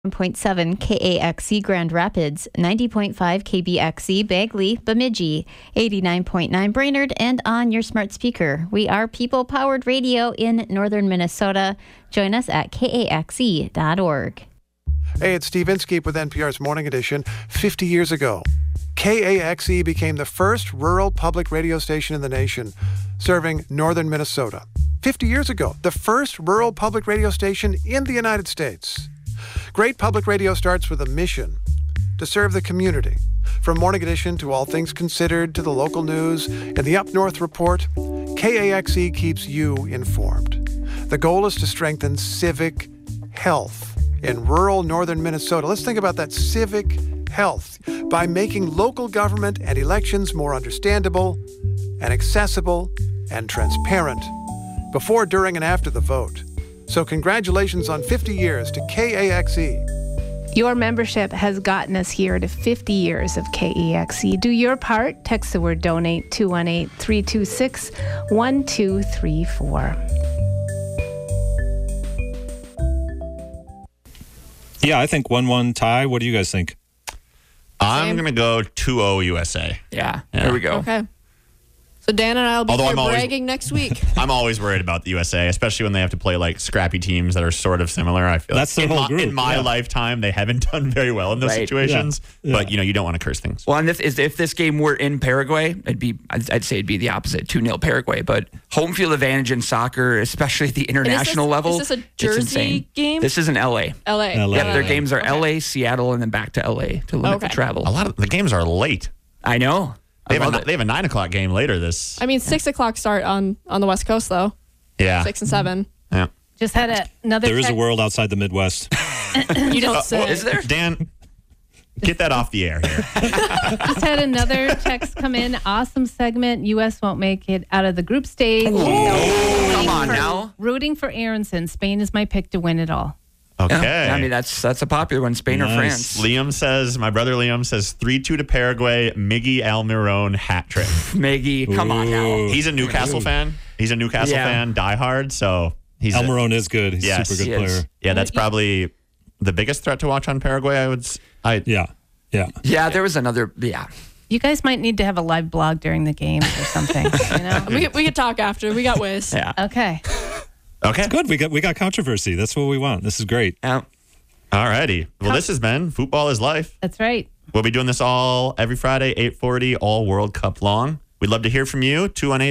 1.7 KAXE Grand Rapids, 90.5 KBXE Bagley, Bemidji, 89.9 Brainerd, and on your smart speaker. We are people-powered radio in northern Minnesota. Join us at kaxe.org. Hey, it's Steve Inskeep with NPR's Morning Edition. 50 years ago, KAXE became the first rural public radio station in the nation, serving northern Minnesota. 50 years ago, the first rural public radio station in the United States. Great public radio starts with a mission to serve the community. From Morning Edition to All Things Considered to the local news and the Up North Report, KAXE keeps you informed. The goal is to strengthen civic health in rural northern Minnesota. Let's think about that civic health by making local government and elections more understandable and accessible and transparent before, during, and after the vote. So congratulations on 50 years to KAXE. Your membership has gotten us here to 50 years of KAXE. Do your part. Text the word donate 218-326-1234. Yeah, I think 1-1 tie. What do you guys think? I'm going to go 2-0 USA. Yeah, there we go. Okay. So Dan and I will be Although here I'm always- bragging next week. I'm always worried about the USA, especially when they have to play like scrappy teams that are sort of similar. I feel That's like their whole group, in my yeah. lifetime, they haven't done very well in those Right. situations. Yeah. But you don't want to curse things. Well, and if this game were in Paraguay, I'd say it'd be the opposite, 2-0 Paraguay. But home field advantage in soccer, especially at the international level, Is this a it's Jersey insane. game? This is in LA. LA. LA. Yep, their Yeah. games are Okay. LA, Seattle, and then back to LA to limit the Okay. travel. A lot of the games are late. I know. They I have, love a, they have a 9 o'clock game later this. I mean, 6 o'clock start on the West Coast, though. Yeah. 6 and 7. Yeah. Just had another There is a text. world outside the Midwest. You don't say. Is there? Dan, get that off the air here. Just had another text come in. Awesome segment. U.S. won't make it out of the group stage. Come on now. Rooting for Aronson. Spain is my pick to win it all. Okay. Yeah, I mean, that's a popular one, Spain or Nice. France. my brother Liam says 3-2 to Paraguay, Miggy Almiron hat trick. Maggie, come on now. He's a Newcastle fan. He's a Newcastle Yeah. fan, diehard. So he's Almiron is good. He's Yes, a super he good is. player. Yeah, that's probably the biggest threat to watch on Paraguay. Yeah. Yeah, there was another. Yeah. You guys might need to have a live blog during the games or something. You know? We could talk after. We got ways. Yeah. Okay. Okay. Good. We got controversy. That's what we want. This is great. Yeah. Alrighty. Well, this has been Football is Life. That's right. We'll be doing this all every Friday, 8:40, all World Cup long. We'd love to hear from you.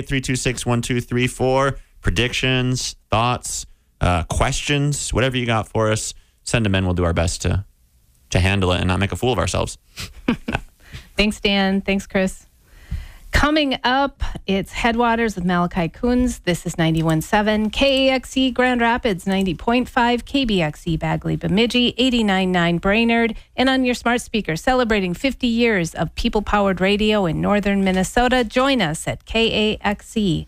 218-326-1234. Predictions, thoughts, questions, whatever you got for us. Send them in. We'll do our best to handle it and not make a fool of ourselves. Thanks, Dan. Thanks, Chris. Coming up, it's Headwaters with Malachi Coons. This is 91.7 KAXE Grand Rapids, 90.5 KBXE Bagley Bemidji, 89.9 Brainerd, and on your smart speaker, celebrating 50 years of people-powered radio in northern Minnesota. Join us at kaxe.org.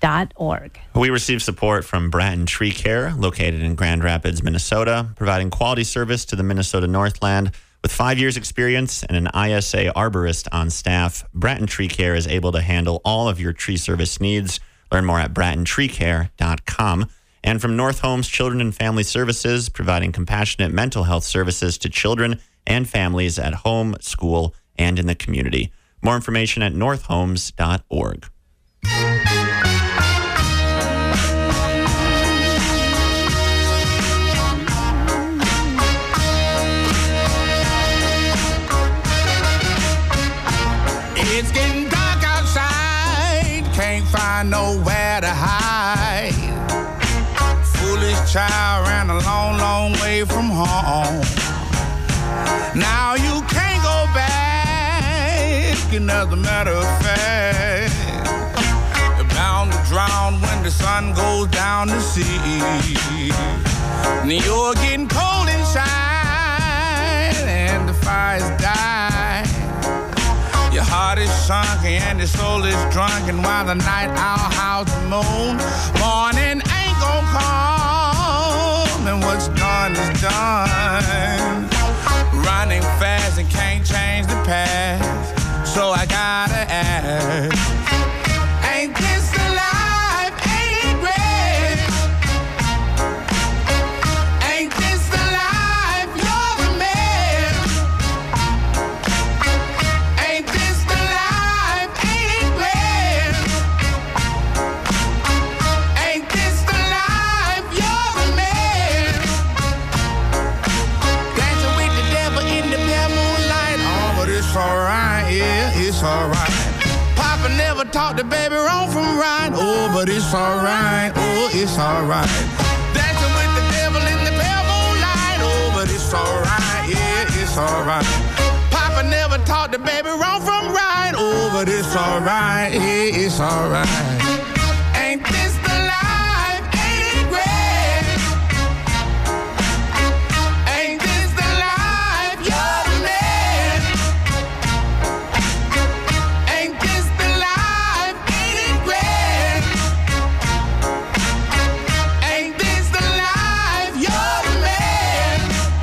We receive support from Bratton Tree Care, located in Grand Rapids, Minnesota, providing quality service to the Minnesota Northland. With 5 years' experience and an ISA arborist on staff, Bratton Tree Care is able to handle all of your tree service needs. Learn more at brattentreecare.com. And from North Homes Children and Family Services, providing compassionate mental health services to children and families at home, school, and in the community. More information at northhomes.org. It's getting dark outside, can't find nowhere to hide. Foolish child ran a long, long way from home. Now you can't go back, and as a matter of fact, you're bound to drown when the sun goes down to sea. And you're getting cold inside, and the fire's dying. Your heart is sunk and your soul is drunken while the night owl howls the moon. Morning ain't gonna come, and what's done is done. Running fast and can't change the past, so I gotta ask, ain't this the life? Ain't it great? Ain't this the life you're it's alright. Papa never taught the baby wrong from right. Oh, but it's alright. Oh, it's alright. Dancing with the devil in the pale moonlight. Oh, but it's alright. Yeah, it's alright. Papa never taught the baby wrong from right. Oh, but it's alright. Yeah, it's alright. Ain't this the life? Ain't it great? Ain't this the life? You're the man. Ain't this the life? Ain't it great? Ain't this the life? You're the man.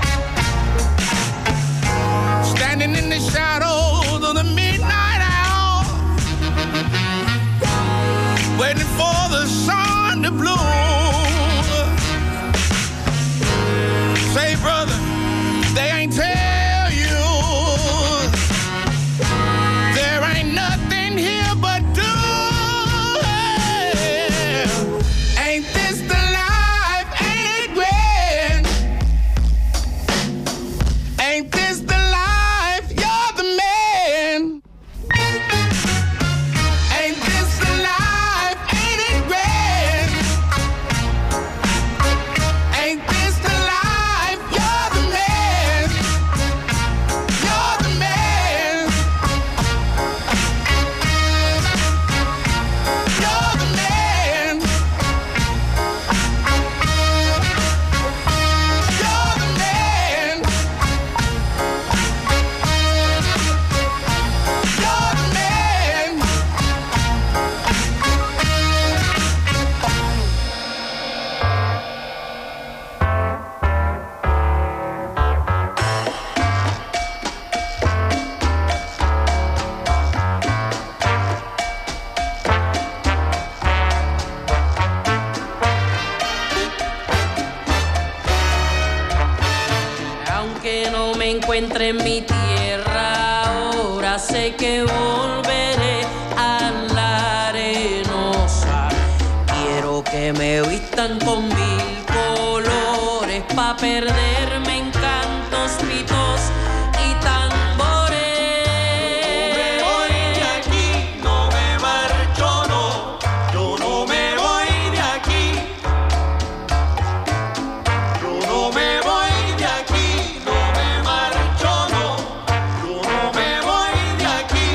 Standing in the shadows of the midnight hour, waiting for the sun to bloom. Say, brother, they ain't tell you there ain't nothing here but doom. Ain't this the life? Ain't it great? Ain't this the life? You're the man. Ain't this the life? Ain't it great? Ain't this the life? You're the man. You're the man. You're the man. You're the man. You're the man. Aunque no me encuentre en mi tierra, ahora sé que volveré a la arenosa. Quiero que me vistan con mil colores pa' perderme en cantos, pitos y tambores. No me voy de aquí, no me marcho, no. Yo no me voy de aquí. Yo no me voy de aquí, no me marcho, no. Yo no me voy de aquí.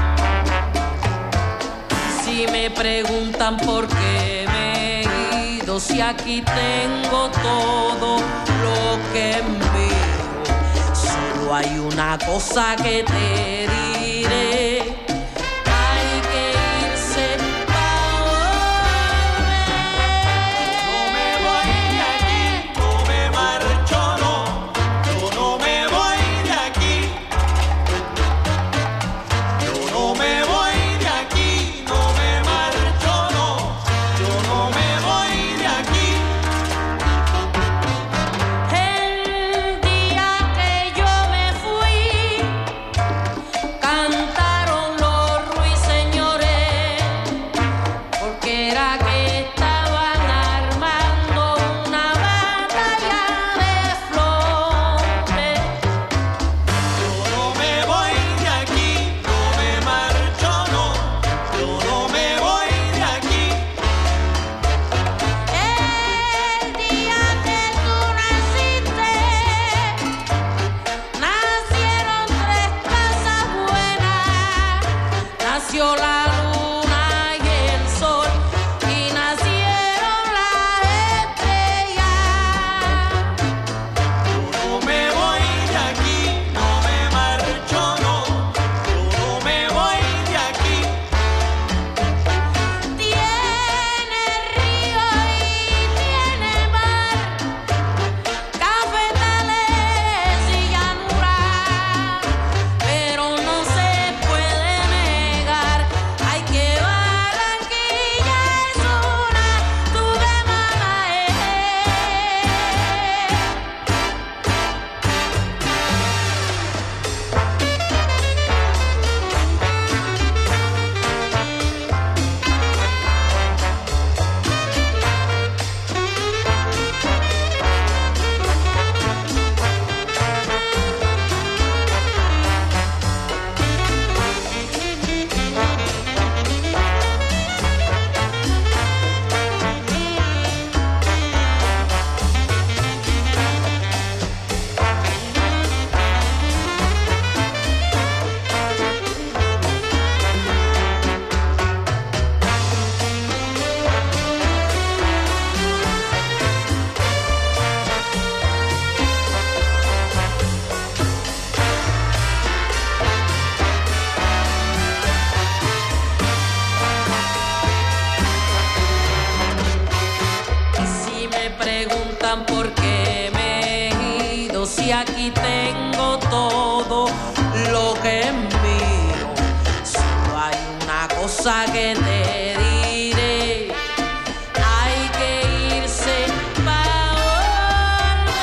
Si me preguntan por qué me he ido, si aquí tengo todo lo que envío, solo hay una cosa que te diré. Hay que irse pa' volver. No me voy de aquí, no me marcho, no. Yo no me voy de aquí. Yo no me voy de aquí, no me marcho, no. Yo no me voy de aquí. El día que yo me fui, tengo todo lo que es mío. Solo hay una cosa que te diré, hay que irse pa' volver.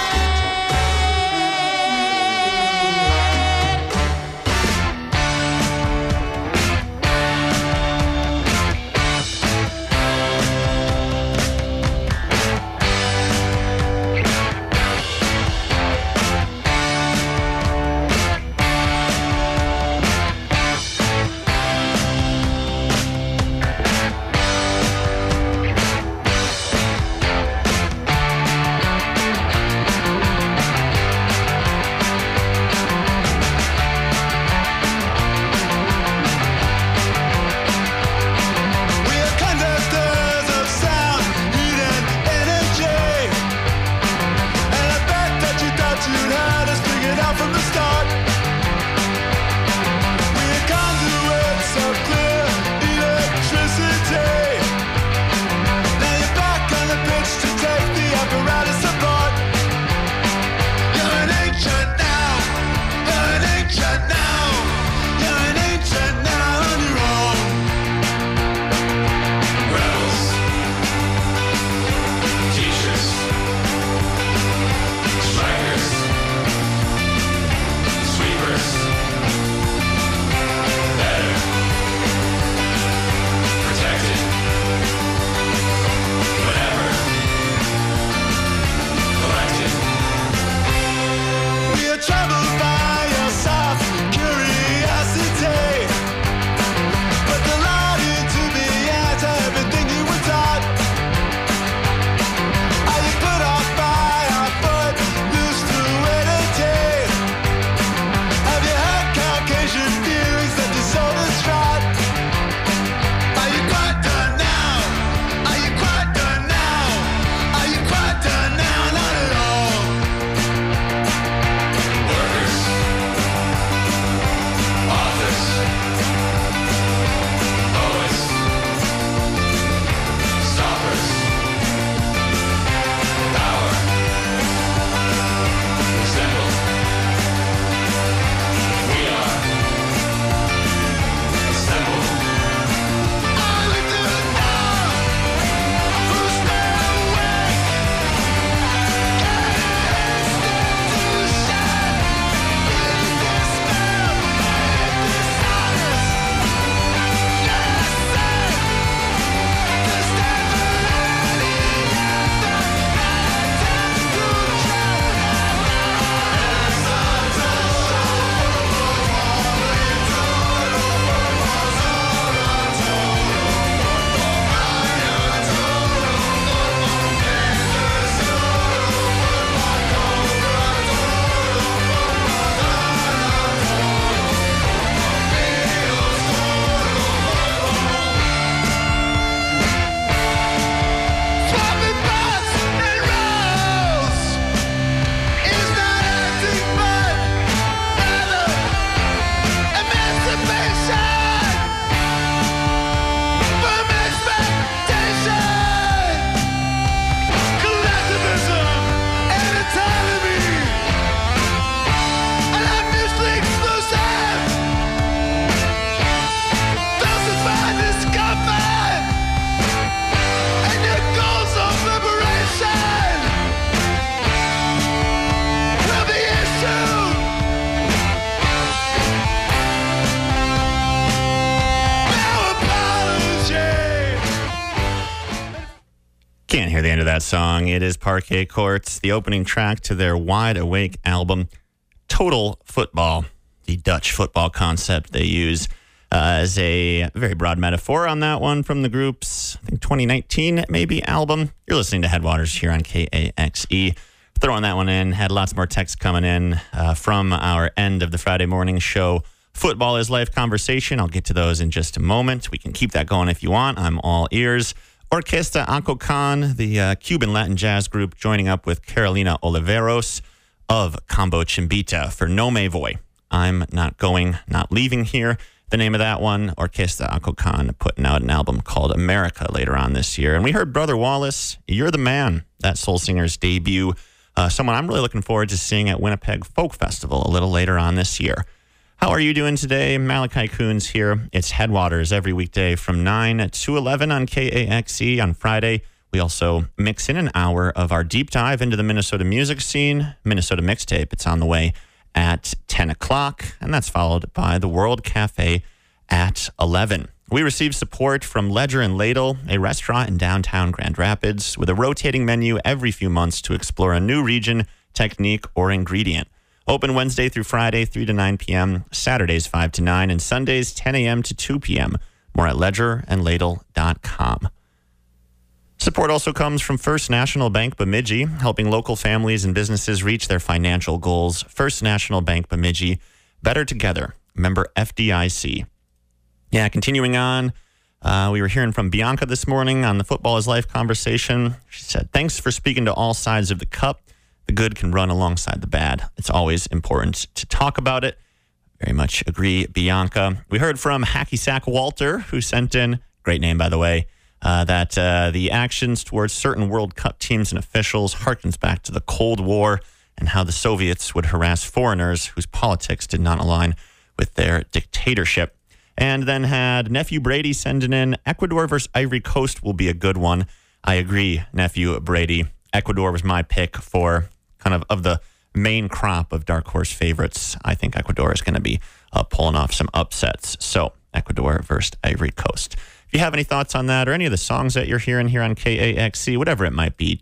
Can't hear the end of that song. It is Parquet Courts, the opening track to their Wide Awake album, Total Football, the Dutch football concept they use as a very broad metaphor on that one from the group's, I think, 2019 maybe album. You're listening to Headwaters here on KAXE. Throwing that one in, had lots more texts coming in from our end of the Friday morning show. Football is Life conversation. I'll get to those in just a moment. We can keep that going if you want. I'm all ears. Orquesta Acocan, the Cuban Latin jazz group, joining up with Carolina Oliveros of Combo Chimbita for No Me Voy. I'm not going, not leaving here. The name of that one, Orquesta Acocan, putting out an album called America later on this year. And we heard Brother Wallace, You're the Man, that soul singer's debut someone I'm really looking forward to seeing at Winnipeg Folk Festival a little later on this year. How are you doing today? Malachi Coons here. It's Headwaters every weekday from 9 to 11 on KAXE. On Friday, we also mix in an hour of our deep dive into the Minnesota music scene, Minnesota Mixtape. It's on the way at 10 o'clock, and that's followed by the World Cafe at 11. We received support from Ledger and Ladle, a restaurant in downtown Grand Rapids, with a rotating menu every few months to explore a new region, technique, or ingredient. Open Wednesday through Friday, 3 to 9 p.m., Saturdays 5 to 9, and Sundays 10 a.m. to 2 p.m. More at ledgerandladle.com. Support also comes from First National Bank Bemidji, helping local families and businesses reach their financial goals. First National Bank Bemidji, better together. Member FDIC. Yeah, continuing on, we were hearing from Bianca this morning on the Football is Life conversation. She said, thanks for speaking to all sides of the cup. The good can run alongside the bad. It's always important to talk about it. Very much agree, Bianca. We heard from Hacky Sack Walter, who sent in, great name by the way, that the actions towards certain World Cup teams and officials harkens back to the Cold War and how the Soviets would harass foreigners whose politics did not align with their dictatorship. And then had Nephew Brady sending in, Ecuador versus Ivory Coast will be a good one. I agree, Nephew Brady. Ecuador was my pick for kind of the main crop of dark horse favorites. I think Ecuador is going to be pulling off some upsets. So Ecuador versus Ivory Coast. If you have any thoughts on that or any of the songs that you're hearing here on KAXE, whatever it might be,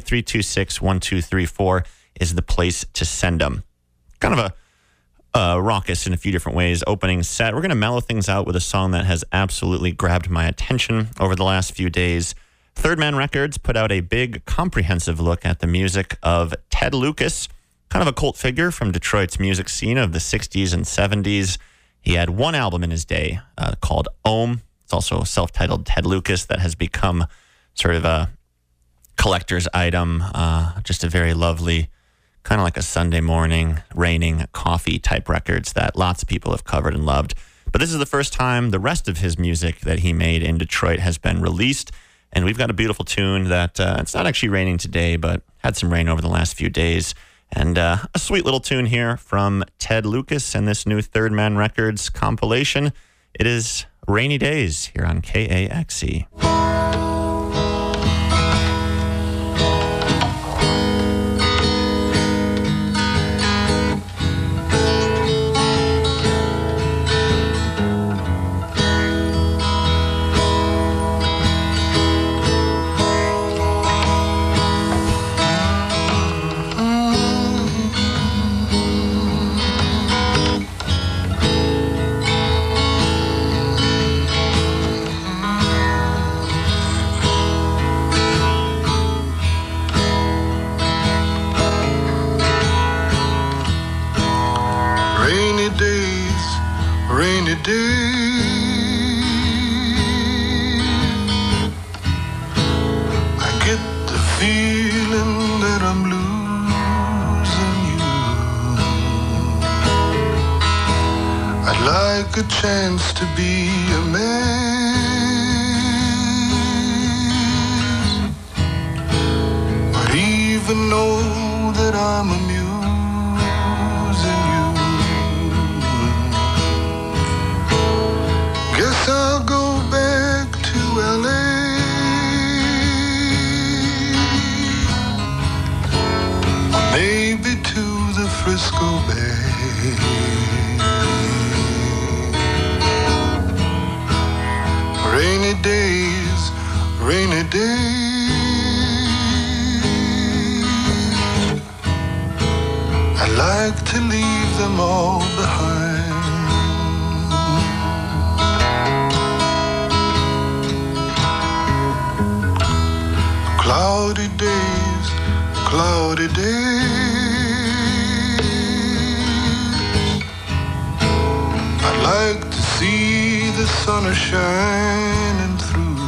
218-326-1234 is the place to send them. Kind of a raucous in a few different ways opening set. We're going to mellow things out with a song that has absolutely grabbed my attention over the last few days. Third Man Records put out a big comprehensive look at the music of Ted Lucas, kind of a cult figure from Detroit's music scene of the 60s and 70s. He had one album in his day called Ohm. It's also a self-titled Ted Lucas that has become sort of a collector's item, just a very lovely, kind of like a Sunday morning, raining coffee type records that lots of people have covered and loved. But this is the first time the rest of his music that he made in Detroit has been released. And we've got a beautiful tune that it's not actually raining today, but had some rain over the last few days. And a sweet little tune here from Ted Lucas and this new Third Man Records compilation. It is Rainy Days here on KAXE. A chance to be a man, but even know that I'm amusing you. Guess I'll go back to LA, maybe to the Frisco Bay. Rainy days, rainy days. I like to leave them all behind. Cloudy days, cloudy days. I like to see the sun is shining through.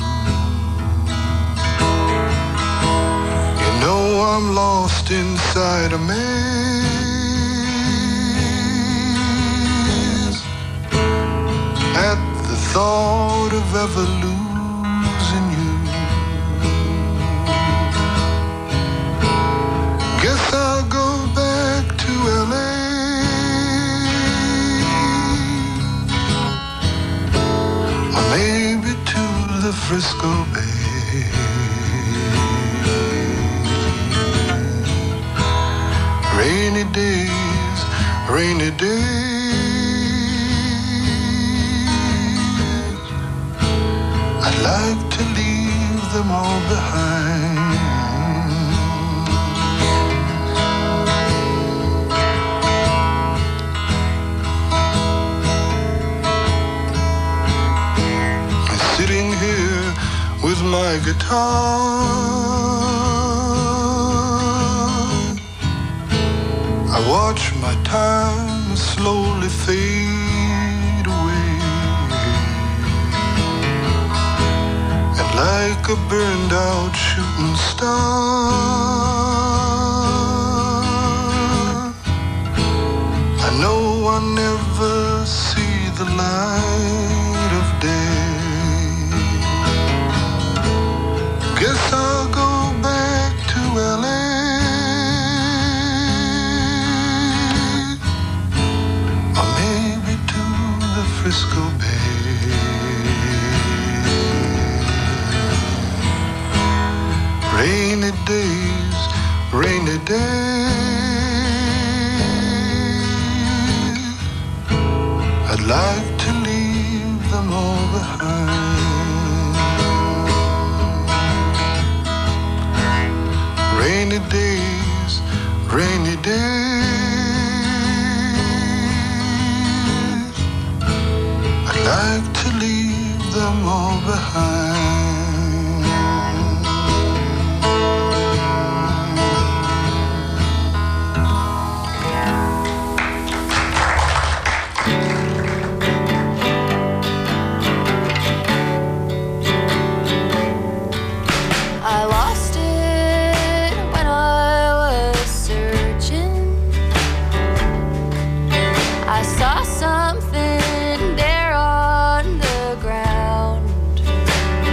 You know I'm lost inside a maze at the thought of ever losing you. Frisco Bay. Rainy days, rainy days. I'd like to leave them all behind. Sitting here with my guitar, I watch my time slowly fade away, and like a burned out shooting star, I know I'll never see the light of day. Guess I'll go back to LA, or maybe to the Frisco Bay. Rainy days, rainy days. I'd like to leave them all behind. Rainy days, rainy days. I'd like to leave them all behind. I lost it when I was searching. I saw something there on the ground.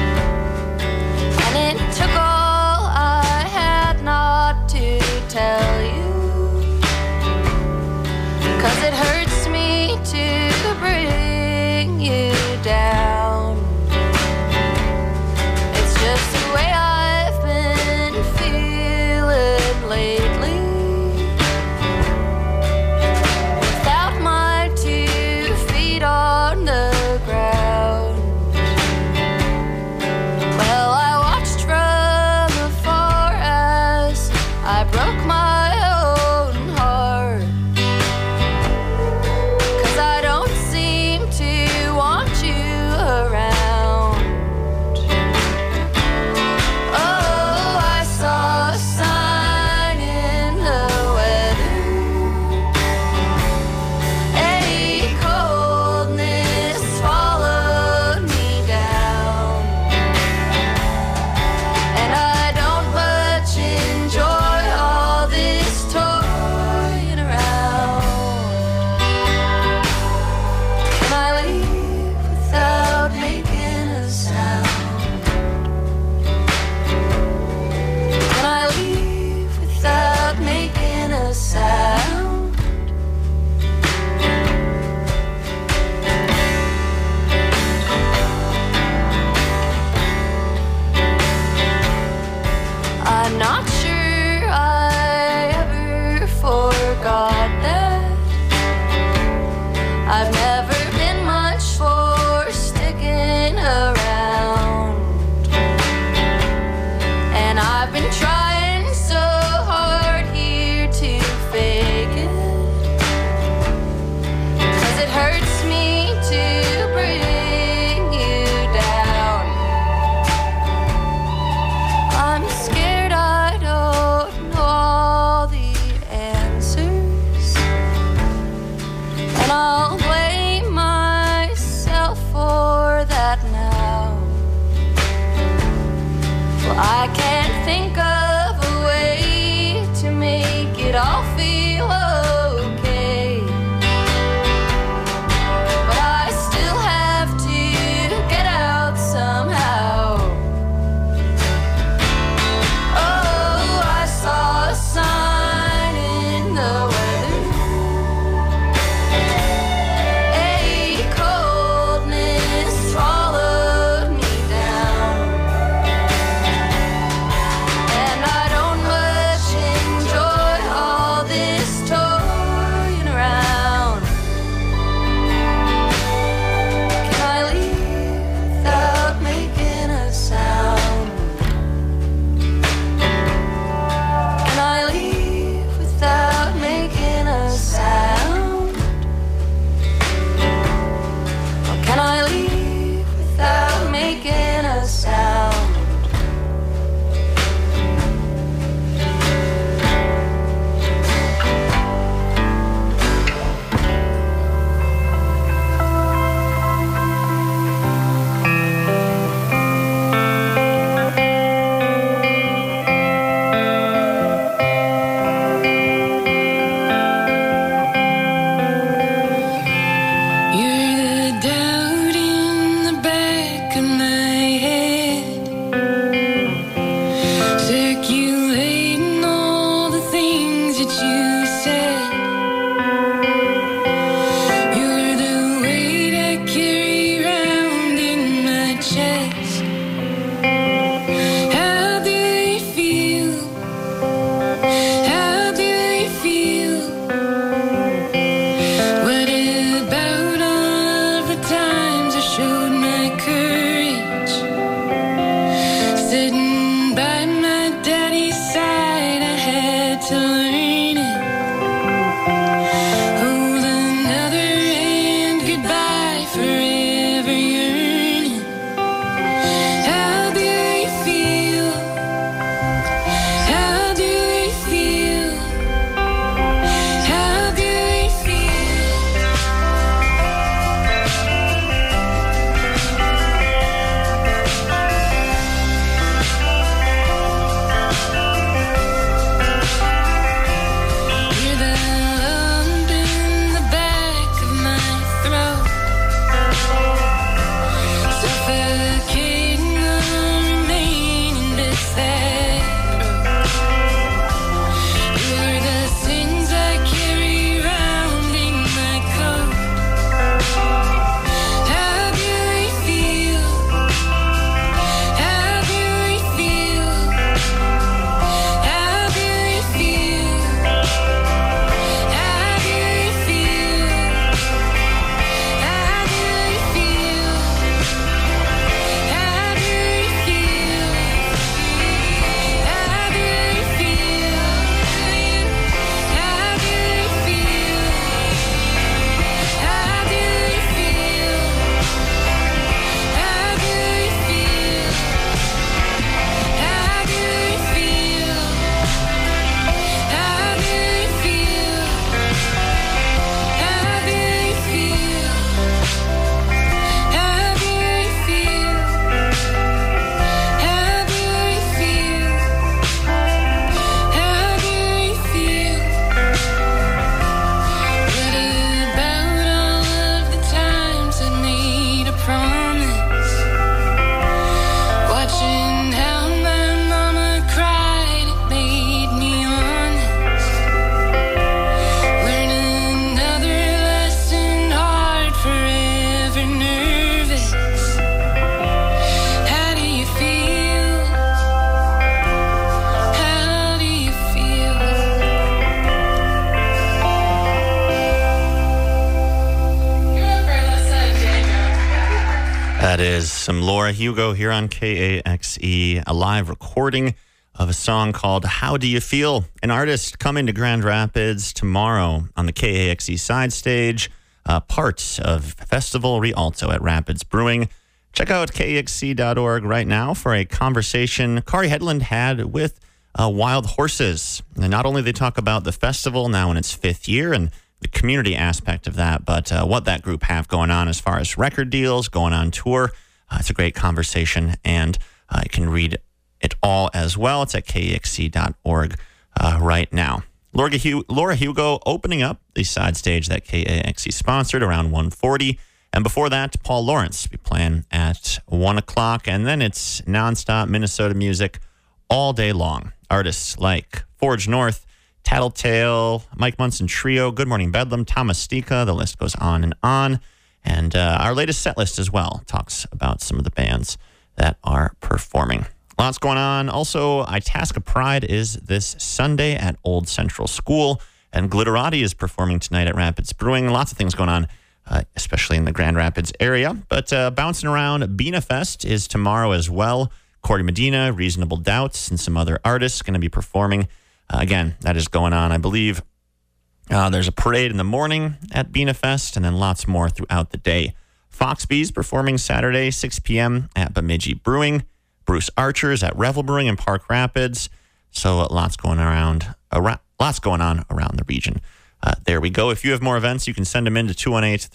That is some Laura Hugo here on KAXE, a live recording of a song called How Do You Feel? An artist coming to Grand Rapids tomorrow on the KAXE side stage, part of Festival Rialto at Rapids Brewing. Check out KAXE.org right now for a conversation Kari Headland had with Wild Horses. And not only they talk about the festival now in its 5th year and the community aspect of that, but what that group have going on as far as record deals, going on tour. It's a great conversation, and you can read it all as well. It's at KAXE.org right now. Laura Hugo opening up the side stage that KAXE sponsored around 1:40. And before that, Paul Lawrence will be playing at 1 o'clock. And then it's nonstop Minnesota music all day long. Artists like Forge North, Tattletale, Mike Munson Trio, Good Morning Bedlam, Thomas Stika, the list goes on. And our latest set list as well talks about some of the bands that are performing. Lots going on. Also, Itasca Pride is this Sunday at Old Central School, and Glitterati is performing tonight at Rapids Brewing. Lots of things going on, especially in the Grand Rapids area. But bouncing around, Bina Fest is tomorrow as well. Corey Medina, Reasonable Doubts, and some other artists going to be performing. Again, that is going on, I believe. There's a parade in the morning at Bina Fest, and then lots more throughout the day. Foxbee's performing Saturday, 6 p.m. at Bemidji Brewing. Bruce Archer's at Revel Brewing in Park Rapids. So lots going on around the region. There we go. If you have more events, you can send them in to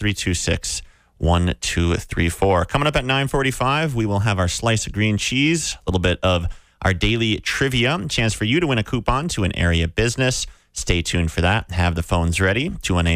218-326-1234. Coming up at 9:45, we will have our slice of green cheese, a little bit of our daily trivia, a chance for you to win a coupon to an area business. Stay tuned for that. Have the phones ready,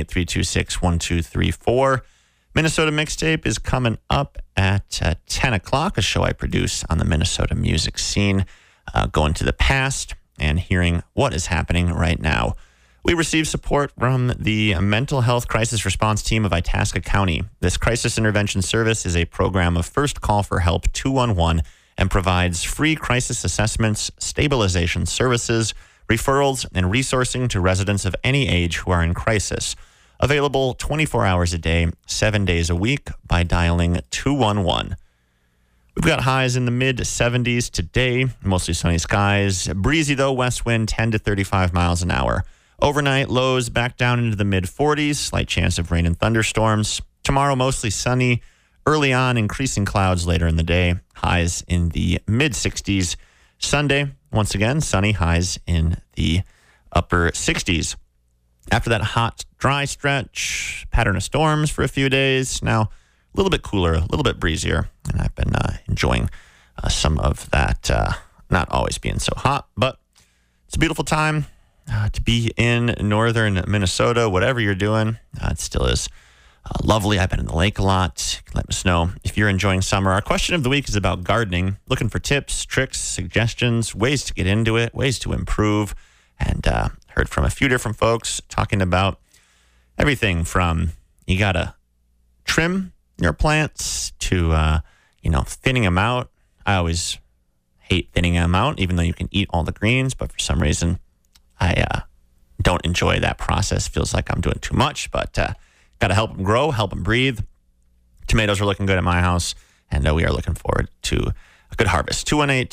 218-326-1234. Minnesota Mixtape is coming up at 10 o'clock, a show I produce on the Minnesota music scene, going to the past and hearing what is happening right now. We receive support from the Mental Health Crisis Response Team of Itasca County. This crisis intervention service is a program of First Call for Help 211 and provides free crisis assessments, stabilization services, referrals, and resourcing to residents of any age who are in crisis. Available 24 hours a day, 7 days a week by dialing 211. We've got highs in the mid-70s today, mostly sunny skies. Breezy, though, west wind 10 to 35 miles an hour. Overnight lows back down into the mid-40s, slight chance of rain and thunderstorms. Tomorrow, mostly sunny. Early on, increasing clouds later in the day. Highs in the mid-60s. Sunday, once again, sunny, highs in the upper 60s. After that hot, dry stretch, pattern of storms for a few days. Now, a little bit cooler, a little bit breezier, and I've been enjoying some of that, not always being so hot, but it's a beautiful time to be in northern Minnesota. Whatever you're doing, it still is lovely. I've been in the lake a lot. Let us know if you're enjoying summer. Our question of the week is about gardening, looking for tips, tricks, suggestions, ways to get into it, ways to improve, and heard from a few different folks talking about everything from you got to trim your plants to, thinning them out. I always hate thinning them out, even though you can eat all the greens, but for some reason I don't enjoy that process. Feels like I'm doing too much, but got to help them grow, help them breathe. Tomatoes are looking good at my house, and we are looking forward to a good harvest.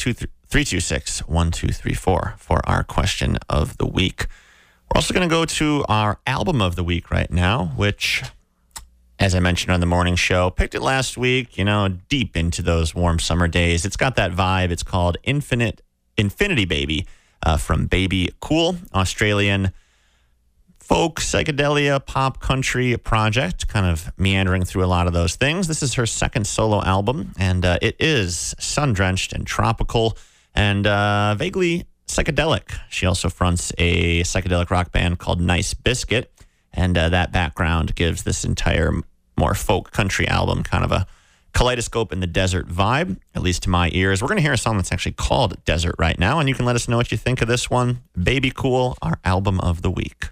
218-326-1234 for our question of the week. We're also going to go to our album of the week right now, which, as I mentioned on the morning show, picked it last week, deep into those warm summer days. It's got that vibe. It's called Infinity Baby from Baby Cool, Australian folk, psychedelia, pop, country project, kind of meandering through a lot of those things. This is her second solo album, and it is sun-drenched and tropical and vaguely psychedelic. She also fronts a psychedelic rock band called Nice Biscuit, and that background gives this entire more folk country album kind of a kaleidoscope in the desert vibe, at least to my ears. We're going to hear a song that's actually called Desert right now, and you can let us know what you think of this one. Baby Cool, our album of the week.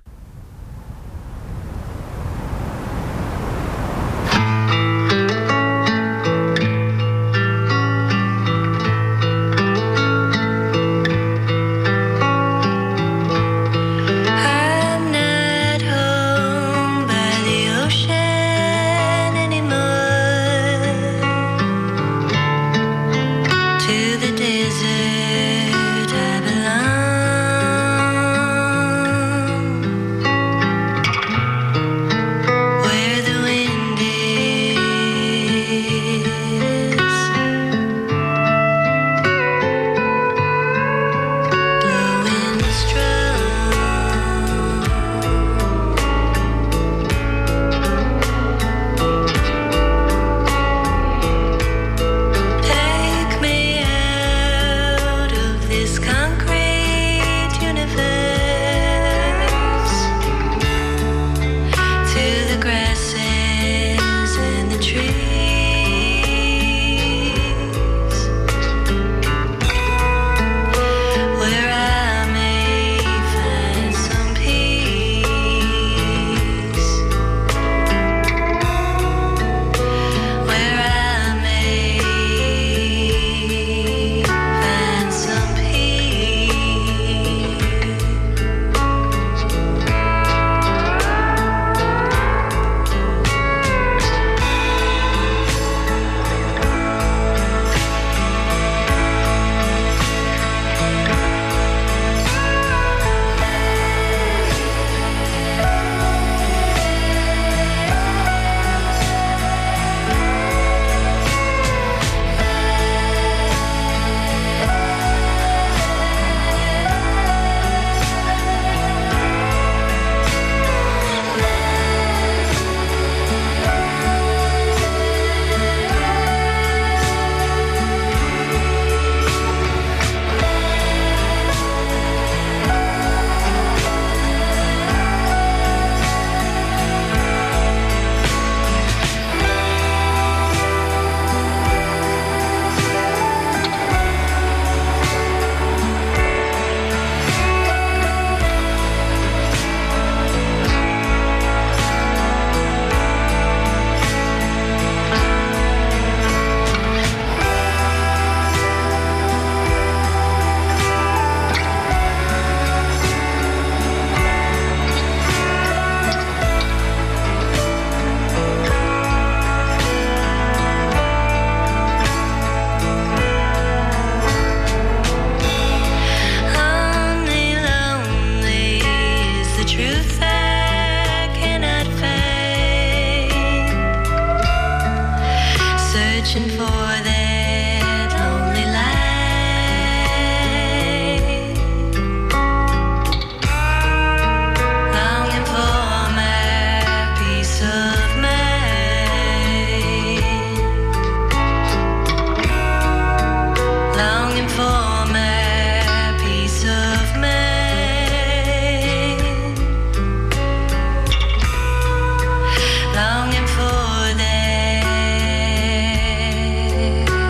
searching for that lonely light, longing for my peace of mind, longing for my peace of mind, longing for that.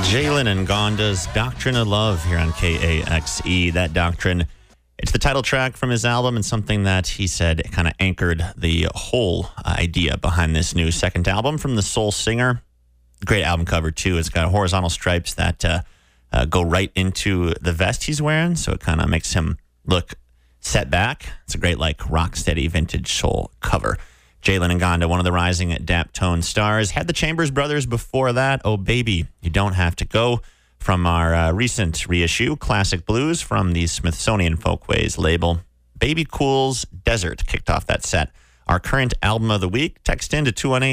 Jalen and Gonda's Doctrine of Love here on KAXE. That Doctrine, it's the title track from his album and something that he said kind of anchored the whole idea behind this new second album from the soul singer. Great album cover, too. It's got horizontal stripes that go right into the vest he's wearing, so it kind of makes him look set back. It's a great, like, rock-steady vintage soul cover. Jalen and Gonda, one of the rising Daptone stars. Had the Chambers Brothers before that. Oh, Baby, You Don't Have to Go. From our recent reissue, Classic Blues from the Smithsonian Folkways label. Baby Cool's Desert kicked off that set. Our current album of the week. Text in to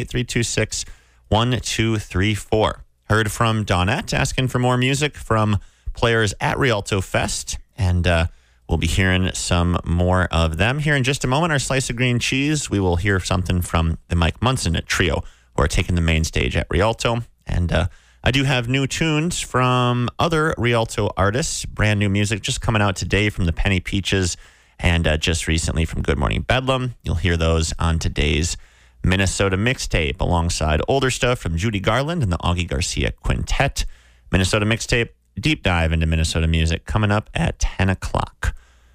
218-326-1234. Heard from Dawnette asking for more music from players at Rialto Fest. And we'll be hearing some more of them here in just a moment. Our Slice of Green Cheese, we will hear something from the Mike Munson Trio, who are taking the main stage at Rialto. And I do have new tunes from other Rialto artists, brand new music just coming out today from the Penny Peaches and just recently from Good Morning Bedlam. You'll hear those on today's Minnesota Mixtape alongside older stuff from Judy Garland and the Augie Garcia Quintet. Minnesota Mixtape, deep dive into Minnesota music coming up at 10 o'clock.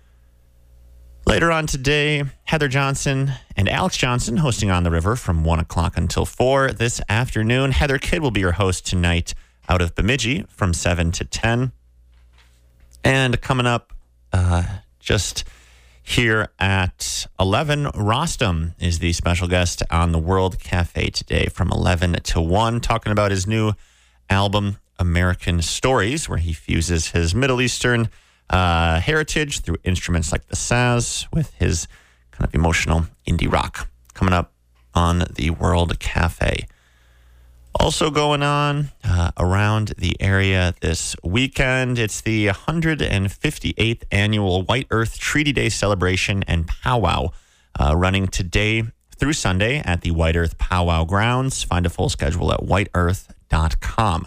Later on today, Heather Johnson and Alex Johnson hosting On the River from 1 o'clock until 4 this afternoon. Heather Kidd will be your host tonight out of Bemidji from 7 to 10. And coming up just here at 11, Rostam is the special guest on the World Cafe today from 11 to 1, talking about his new album, American Stories, where he fuses his Middle Eastern heritage through instruments like the saz with his kind of emotional indie rock. Coming up on the World Cafe. Also going on around the area this weekend, it's the 158th annual White Earth Treaty Day celebration and powwow running today through Sunday at the White Earth Powwow Grounds. Find a full schedule at whiteearth.com.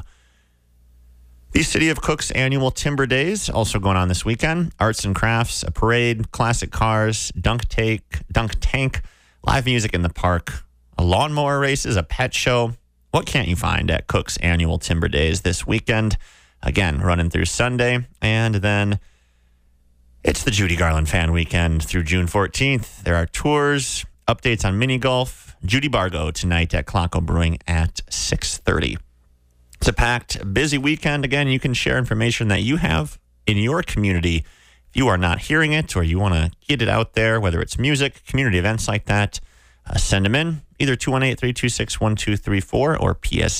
The City of Cook's annual Timber Days also going on this weekend. Arts and crafts, a parade, classic cars, dunk tank, live music in the park, a lawnmower races, a pet show. What can't you find at Cook's annual Timber Days this weekend? Again, running through Sunday. And then it's the Judy Garland Fan Weekend through June 14th. There are tours, updates on mini golf. Judy Bargo tonight at Clocko Brewing at 6:30. It's a packed, busy weekend. Again, you can share information that you have in your community. If you are not hearing it or you want to get it out there, whether it's music, community events like that, send them in. Either 218-326-1234 or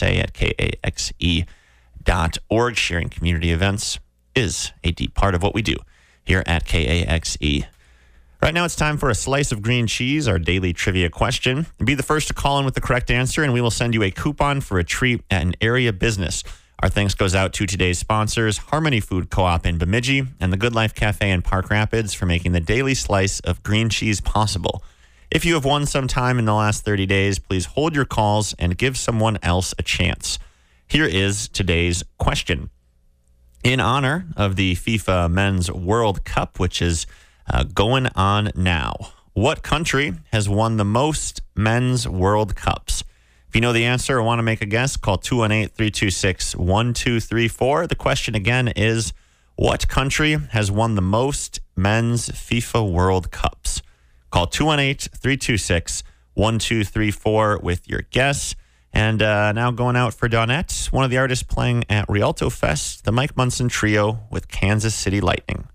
psa@kaxe.org. Sharing community events is a deep part of what we do here at KAXE. Right now, it's time for a slice of green cheese, our daily trivia question. Be the first to call in with the correct answer, and we will send you a coupon for a treat at an area business. Our thanks goes out to today's sponsors, Harmony Food Co-op in Bemidji and the Good Life Cafe in Park Rapids for making the daily slice of green cheese possible. If you have won some time in the last 30 days, please hold your calls and give someone else a chance. Here is today's question. In honor of the FIFA Men's World Cup, which is going on now, what country has won the most men's World Cups? If you know the answer or want to make a guess, call 218-326-1234. The question again is, what country has won the most men's FIFA World Cups? Call 218-326-1234 with your guess. And now going out for Dawnette, one of the artists playing at Rialto Fest, the Mike Munson Trio with Kansas City Lightning.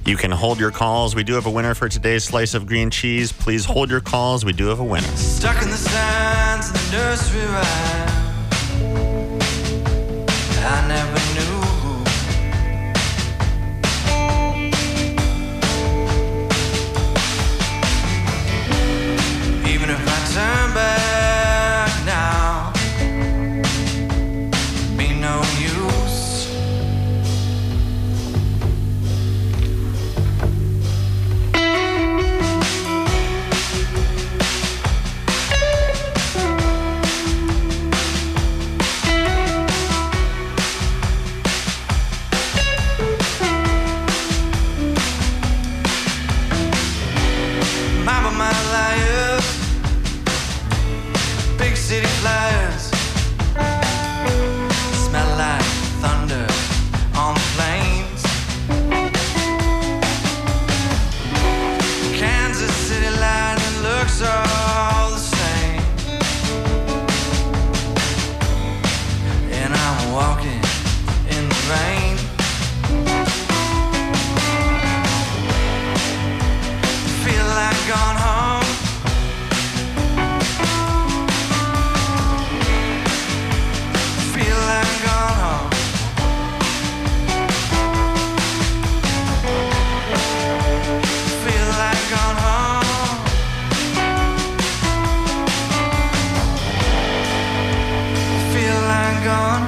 You can hold your calls. We do have a winner for today's slice of green cheese. Please hold your calls. We do have a winner. Stuck in the sands in the nursery rhyme. I never knew. Even if I turn back now, be no use. Mama, my liars, big city flyers, smell like thunder on the plains. Kansas City lightning looks all the same, and I'm walking in the rain. Feel like gone home. Feel like gone home. Feel like gone home. Feel like gone.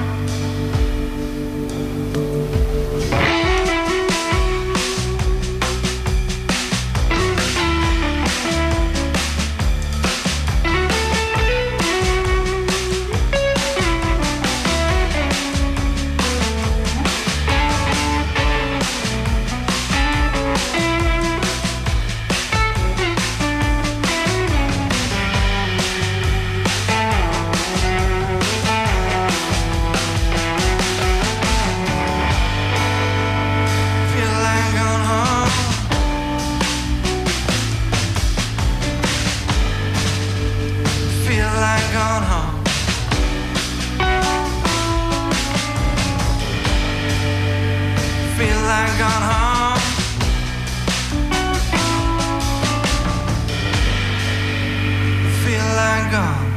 Feel like gone home. Feel like gone home. Feel like gone home. Feel like gone.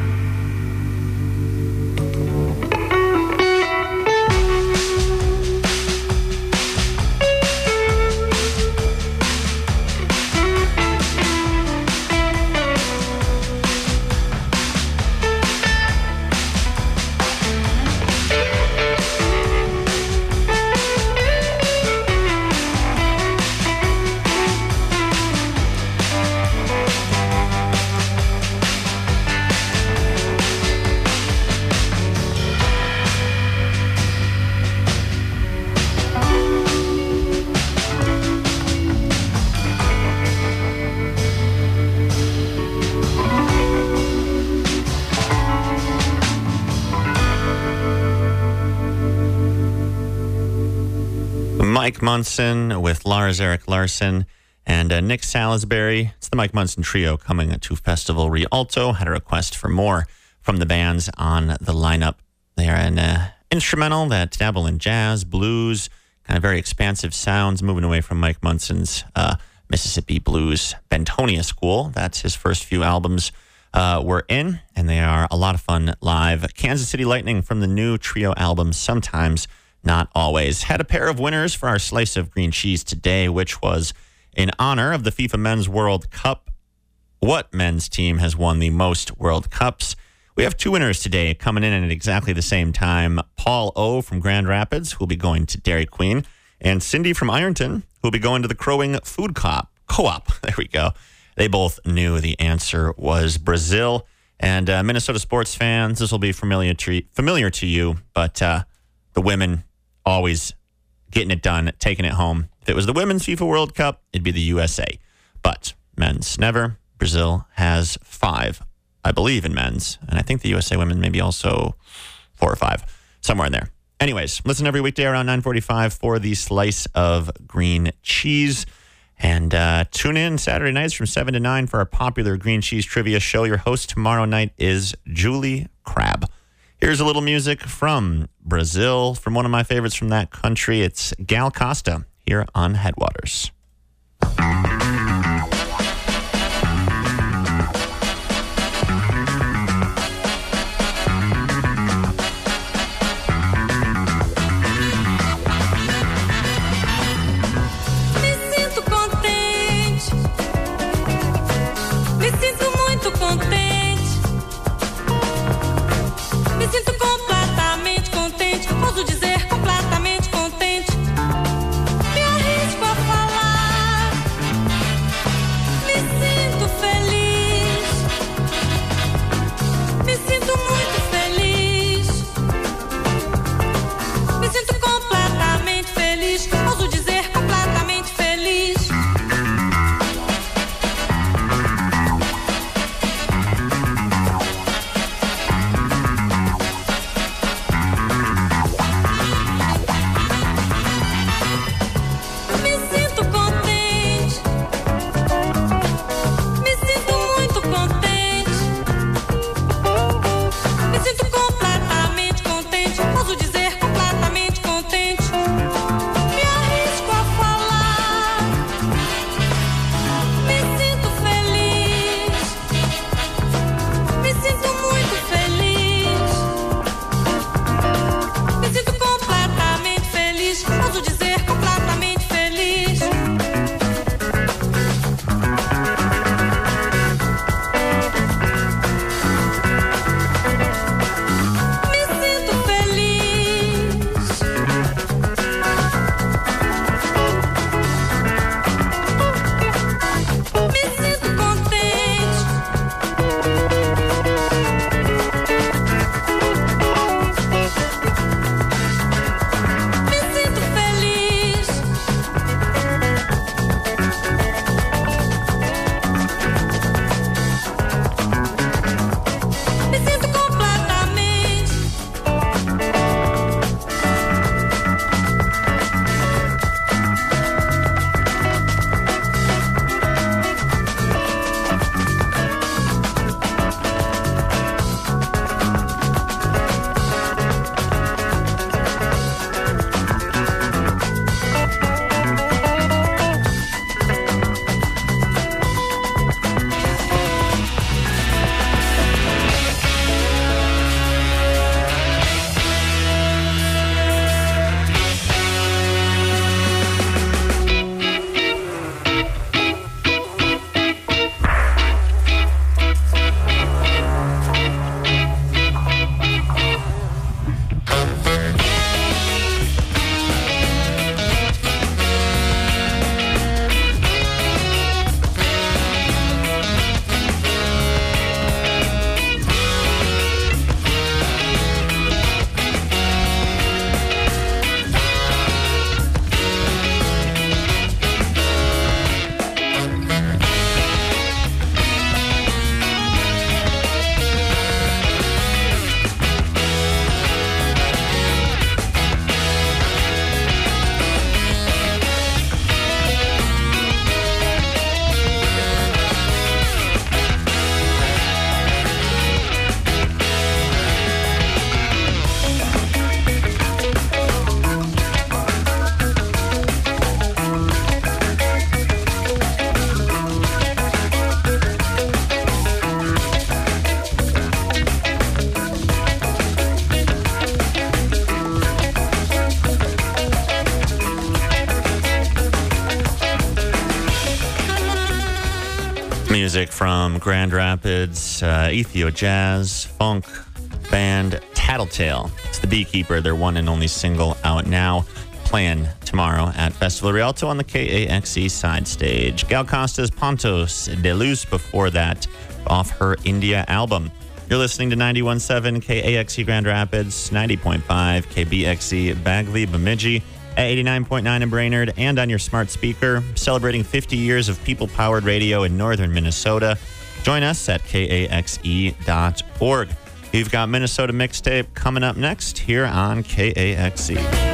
Mike Munson with Lars Eric Larson and Nick Salisbury. It's the Mike Munson Trio coming to Festival Rialto. Had a request for more from the bands on the lineup. They are an instrumental that dabble in jazz, blues, kind of very expansive sounds, moving away from Mike Munson's Mississippi blues Bentonia School. That's his first few albums were in, and they are a lot of fun live. Kansas City Lightning from the new trio album, Sometimes Not Always. Had a pair of winners for our slice of green cheese today, which was in honor of the FIFA Men's World Cup. What men's team has won the most World Cups? We have two winners today coming in at exactly the same time. Paul O. from Grand Rapids, who will be going to Dairy Queen, and Cindy from Ironton, who will be going to the Crowing Food Co-op. There we go. They both knew the answer was Brazil. And Minnesota sports fans, this will be familiar to you, but the women always getting it done, taking it home. If it was the Women's FIFA World Cup, it'd be the USA. But men's never. Brazil has 5, I believe, in men's. And I think the USA women maybe also 4 or 5, somewhere in there. Anyways, listen every weekday around 9:45 for the slice of green cheese. And tune in Saturday nights from 7 to 9 for our popular green cheese trivia show. Your host tomorrow night is Julie Crabb. Here's a little music from Brazil, from one of my favorites from that country. It's Gal Costa here on Headwaters. Music from Grand Rapids, Ethio Jazz, funk band Tattletale. It's the Beekeeper, their one and only single out now, playing tomorrow at Festival Rialto on the KAXE side stage. Gal Costa's Pontos de Luz before that, off her India album. You're listening to 91.7 KAXE Grand Rapids, 90.5 KBXE Bagley Bemidji, at 89.9 in Brainerd, and on your smart speaker, celebrating 50 years of people-powered radio in northern Minnesota. Join us at KAXE.org. You've got Minnesota Mixtape coming up next here on KAXE.